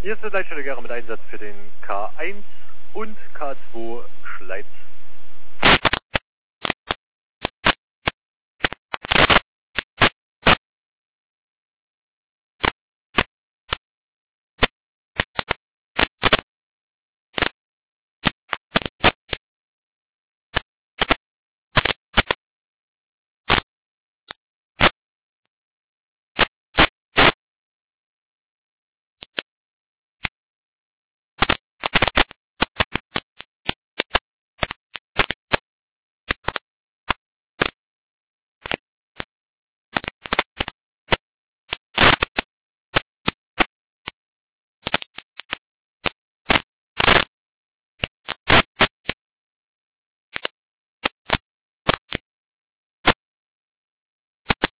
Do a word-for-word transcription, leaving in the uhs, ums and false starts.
Hier ist der Leitstelle Gera mit Einsatz für den K eins und K zwei Schleiz